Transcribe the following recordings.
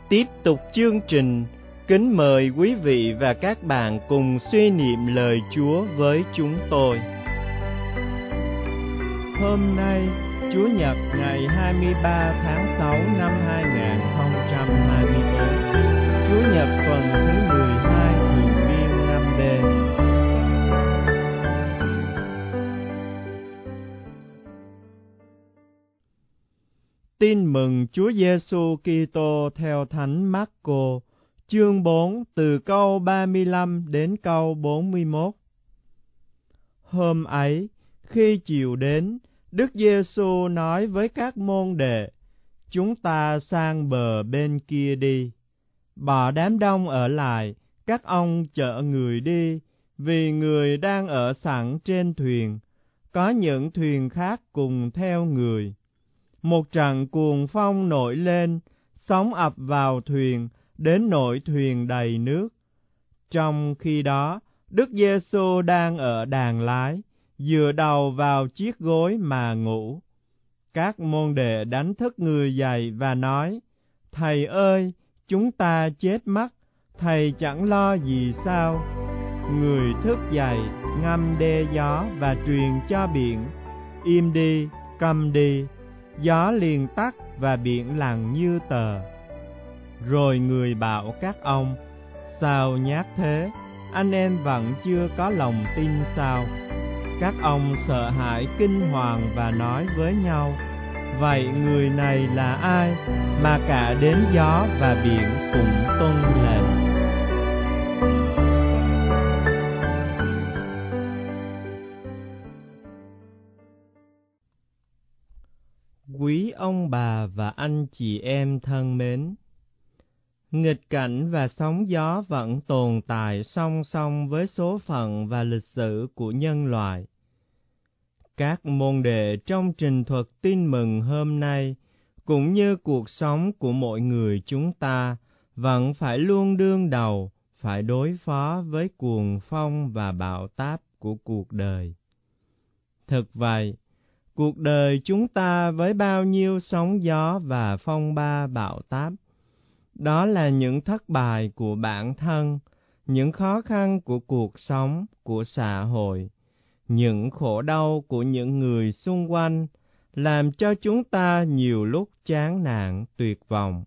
Tiếp tục chương trình, kính mời quý vị và các bạn cùng suy niệm lời Chúa với chúng tôi. Hôm nay, Chủ nhật ngày 23 tháng 6 năm 2024, Chủ nhật tuần thứ 12 thường niên năm B. Tin mừng Chúa Giêsu Kitô theo Thánh Mác-cô, chương 4 từ câu 35 đến câu 41. Hôm ấy, khi chiều đến, Đức Giêsu nói với các môn đệ: chúng ta sang bờ bên kia đi. Bỏ đám đông ở lại, các ông chở người đi, vì người đang ở sẵn trên thuyền. Có những thuyền khác cùng theo người. Một trận cuồng phong nổi lên, sóng ập vào thuyền, đến nỗi thuyền đầy nước. Trong khi đó, Đức Giêsu đang ở đàng lái, dựa đầu vào chiếc gối mà ngủ. Các môn đệ đánh thức người dậy và nói: Thầy ơi, chúng ta chết mất, Thầy chẳng lo gì sao? Người thức dậy, ngâm đe gió và truyền cho biển: Im đi, câm đi. Gió liền tắt và biển lặng như tờ. Rồi người bảo các ông: sao nhát thế? Anh em vẫn chưa có lòng tin sao? Các ông sợ hãi kinh hoàng và nói với nhau: vậy người này là ai mà cả đến gió và biển cũng tuân lệnh? Quý ông bà và anh chị em thân mến, nghịch cảnh và sóng gió vẫn tồn tại song song với số phận và lịch sử của nhân loại. Các môn đệ trong trình thuật tin mừng hôm nay, cũng như cuộc sống của mỗi người chúng ta, vẫn phải luôn đương đầu, phải đối phó với cuồng phong và bão táp của cuộc đời. Thực vậy, cuộc đời chúng ta với bao nhiêu sóng gió và phong ba bão táp, đó là những thất bại của bản thân, những khó khăn của cuộc sống, của xã hội, những khổ đau của những người xung quanh, làm cho chúng ta nhiều lúc chán nản, tuyệt vọng.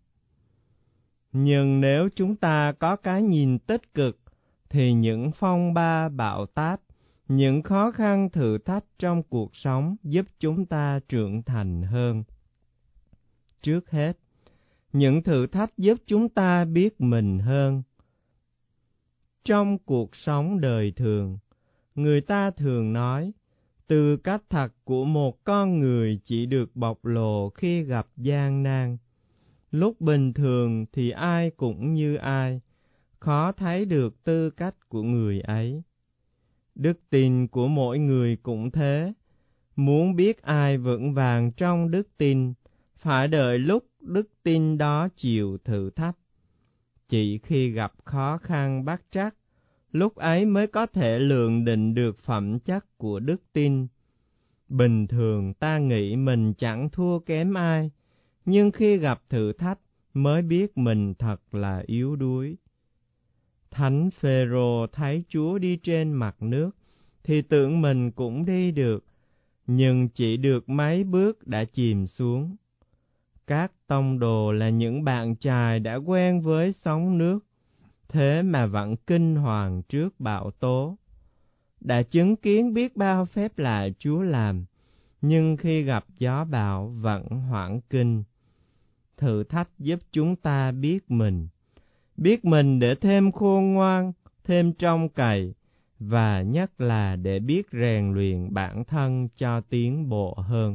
Nhưng nếu chúng ta có cái nhìn tích cực, thì những phong ba bão táp, những khó khăn thử thách trong cuộc sống giúp chúng ta trưởng thành hơn. Trước hết, những thử thách giúp chúng ta biết mình hơn. Trong cuộc sống đời thường, người ta thường nói, tư cách thật của một con người chỉ được bộc lộ khi gặp gian nan. Lúc bình thường thì ai cũng như ai, khó thấy được tư cách của người ấy. Đức tin của mỗi người cũng thế. Muốn biết ai vững vàng trong đức tin, phải đợi lúc đức tin đó chịu thử thách. Chỉ khi gặp khó khăn bất trắc, lúc ấy mới có thể lượng định được phẩm chất của đức tin. Bình thường ta nghĩ mình chẳng thua kém ai, nhưng khi gặp thử thách mới biết mình thật là yếu đuối. Thánh Phêrô thấy Chúa đi trên mặt nước, thì tưởng mình cũng đi được, nhưng chỉ được mấy bước đã chìm xuống. Các tông đồ là những bạn chài đã quen với sóng nước, thế mà vẫn kinh hoàng trước bão tố. Đã chứng kiến biết bao phép lạ Chúa làm, nhưng khi gặp gió bão vẫn hoảng kinh. Thử thách giúp chúng ta biết mình để thêm khôn ngoan, thêm trông cậy, và nhất là để biết rèn luyện bản thân cho tiến bộ hơn.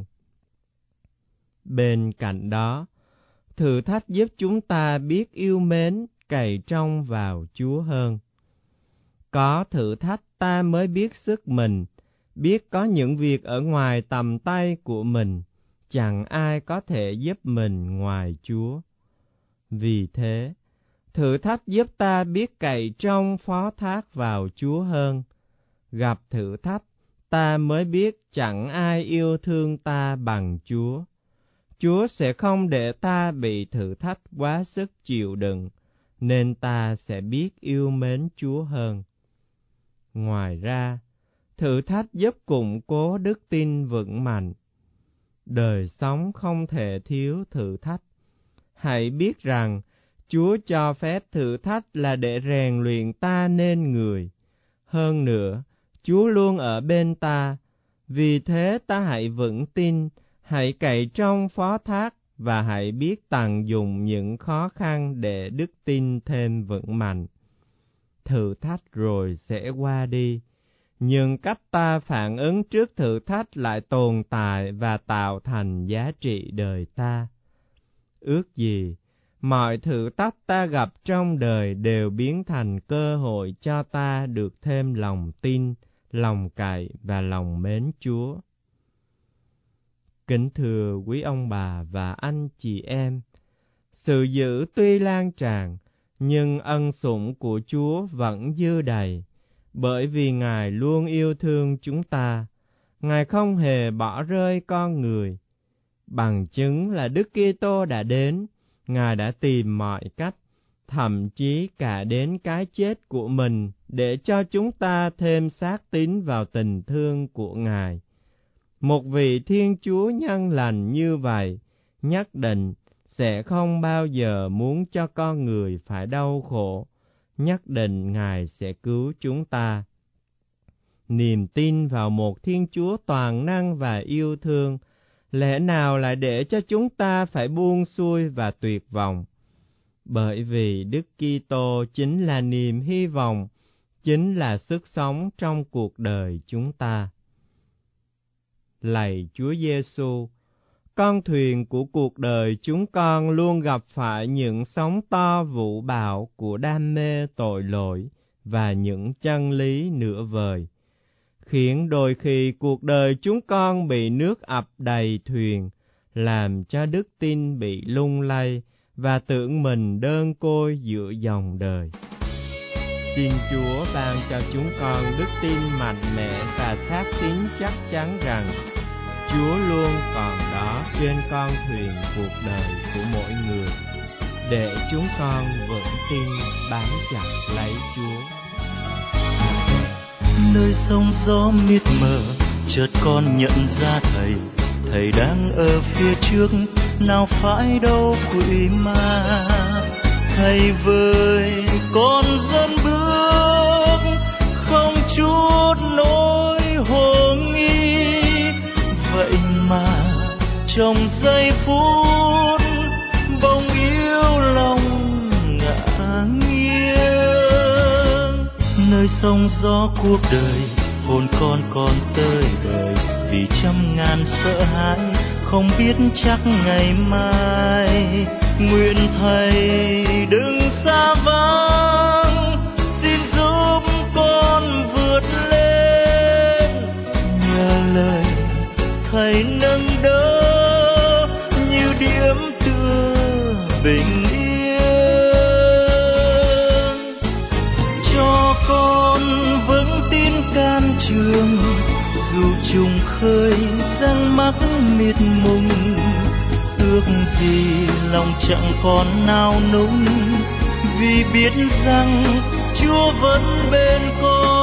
Bên cạnh đó, thử thách giúp chúng ta biết yêu mến, cậy trông vào Chúa hơn. Có thử thách ta mới biết sức mình, biết có những việc ở ngoài tầm tay của mình, chẳng ai có thể giúp mình ngoài Chúa. Vì thế, thử thách giúp ta biết cậy trông phó thác vào Chúa hơn. Gặp thử thách, ta mới biết chẳng ai yêu thương ta bằng Chúa. Chúa sẽ không để ta bị thử thách quá sức chịu đựng, nên ta sẽ biết yêu mến Chúa hơn. Ngoài ra, thử thách giúp củng cố đức tin vững mạnh. Đời sống không thể thiếu thử thách. Hãy biết rằng Chúa cho phép thử thách là để rèn luyện ta nên người. Hơn nữa, Chúa luôn ở bên ta. Vì thế ta hãy vững tin, hãy cậy trông phó thác và hãy biết tận dụng những khó khăn để đức tin thêm vững mạnh. Thử thách rồi sẽ qua đi, nhưng cách ta phản ứng trước thử thách lại tồn tại và tạo thành giá trị đời ta. Ước gì mọi thử thách ta gặp trong đời đều biến thành cơ hội cho ta được thêm lòng tin, lòng cậy và lòng mến Chúa. Kính thưa quý ông bà và anh chị em, sự dữ tuy lan tràn, nhưng ân sủng của Chúa vẫn dư đầy, bởi vì Ngài luôn yêu thương chúng ta. Ngài không hề bỏ rơi con người. Bằng chứng là Đức Kitô đã đến, Ngài đã tìm mọi cách, thậm chí cả đến cái chết của mình, để cho chúng ta thêm xác tín vào tình thương của Ngài. Một vị Thiên Chúa nhân lành như vậy, nhất định sẽ không bao giờ muốn cho con người phải đau khổ. Nhất định Ngài sẽ cứu chúng ta. Niềm tin vào một Thiên Chúa toàn năng và yêu thương, lẽ nào lại để cho chúng ta phải buông xuôi và tuyệt vọng? Bởi vì Đức Kitô chính là niềm hy vọng, chính là sức sống trong cuộc đời chúng ta. Lạy Chúa Giêsu, con thuyền của cuộc đời chúng con luôn gặp phải những sóng to vũ bão của đam mê tội lỗi và những chân lý nửa vời, khiến đôi khi cuộc đời chúng con bị nước ập đầy thuyền, làm cho đức tin bị lung lay và tưởng mình đơn côi giữa dòng đời. Xin Chúa ban cho chúng con đức tin mạnh mẽ và xác tín chắc chắn rằng Chúa luôn còn đó trên con thuyền cuộc đời của mỗi người, để chúng con vững tin bám chặt lấy Chúa. Nơi sóng gió mịt mờ, chợt con nhận ra Thầy đang ở phía trước, nào phải đâu quỷ ma. Thầy với con dẫn bước, không chút nỗi hồ nghi. Vậy mà trong giây phút bỗng yếu lòng ngã nghiêng. Nơi sóng gió cuộc đời, hồn con còn tơi bời, vì trăm ngàn sợ hãi không biết chắc ngày mai. Nguyện Thầy đừng xa vắng, xin giúp con vượt lên. Nhờ lời Thầy nâng đỡ như điểm tựa bình yên, cho con vững tin can trường dù trùng khơi giăng mắc mịt mùng. Ước gì lòng chẳng còn nao núng, vì biết rằng Chúa vẫn bên con.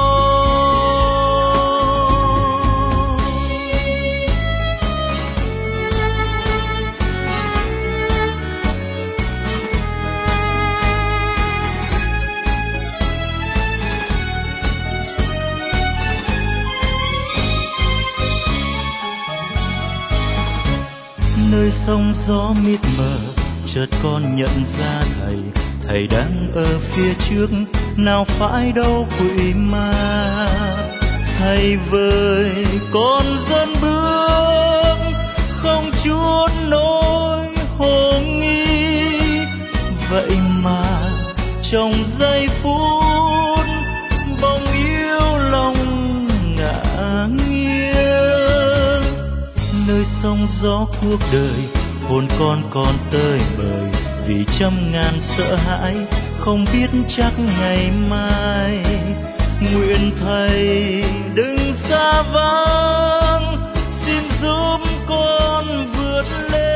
Nơi sóng gió mịt mờ, chợt con nhận ra Thầy đang ở phía trước, nào phải đâu quỷ ma. Thầy với con dẫn bước, không chút nỗi hồ nghi. Vậy mà trong giây phút bỗng yếu lòng ngã nghiêng. Nơi sóng gió cuộc đời, hồn con còn tơi bời, vì trăm ngàn sợ hãi không biết chắc ngày mai. Nguyện Thầy đừng xa vắng, xin giúp con vượt lên.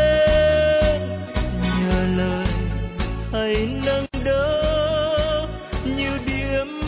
thầy nâng đỡ như điểm